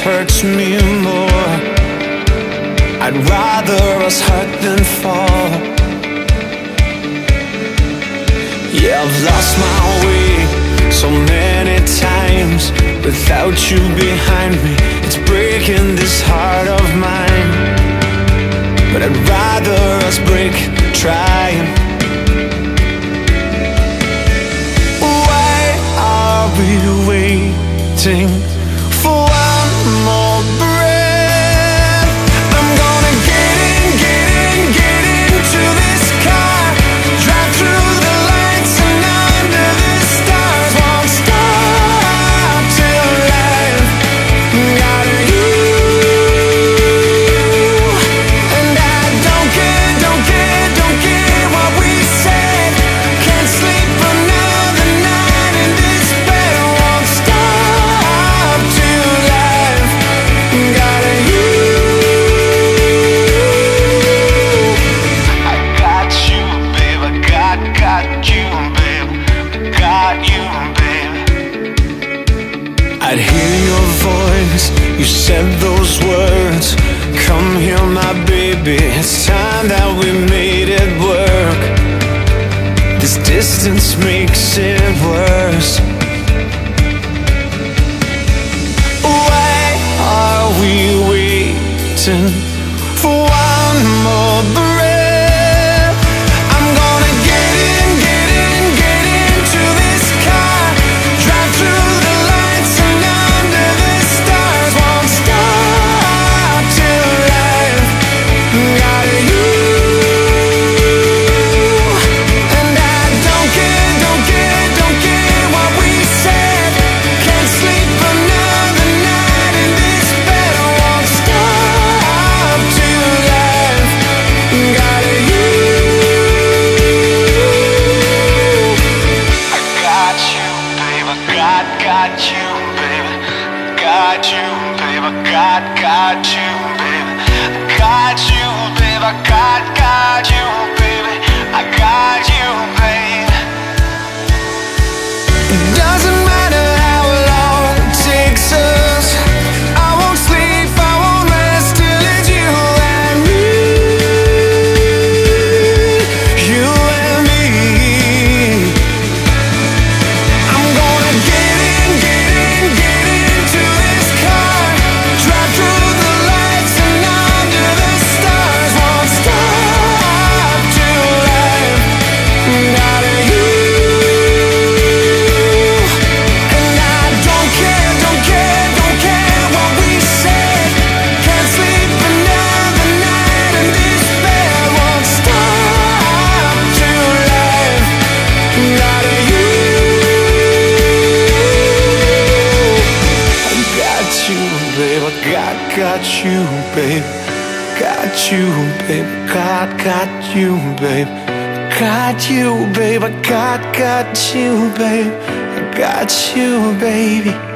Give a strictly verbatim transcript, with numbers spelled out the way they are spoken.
hurts me more. I'd rather us hurt than fall. Yeah, I've lost my way so many times without you behind me. It's breaking this heart of mine, but I'd rather us break trying. Why are we waiting for one more breath? I'm gonna get in, get in, get into this car, drive through the lights and under the stars. Won't stop till life got you. And I don't care, don't care, don't care what we said. Can't sleep another night in this bed. Won't stop till life got you. I got you, babe. I got, got you, babe. Got you, babe. I'd hear your voice, you said those words. Come here, my baby, it's time that we made it work. This distance makes it worse. Why are we waiting for one more breath? I'm gonna get in, get in, get into this car, drive through the lights and under the stars. Won't stop till life got you. And I don't care, don't care, don't care what we said. Can't sleep another night in this bed. Won't stop till life got you. I got you, babe. I got, got you, babe. Got you, babe. I got, got you, babe. Got you, babe. I got, got you, baby. I got you, babe. It doesn't matter how long it takes us. I won't sleep, I won't rest till it's you and me. You and me. I'm gonna get in, get in, get into this car, drive through the lights and under the stars. Won't stop till life got you. And I don't care, don't care, don't care what we said. Can't sleep another night in this bed. Won't stop till life got you. I got you, babe. I got, got you, babe. Got you, babe. Got, got you, babe. Got you, babe. I got, got you, babe. I got you, baby.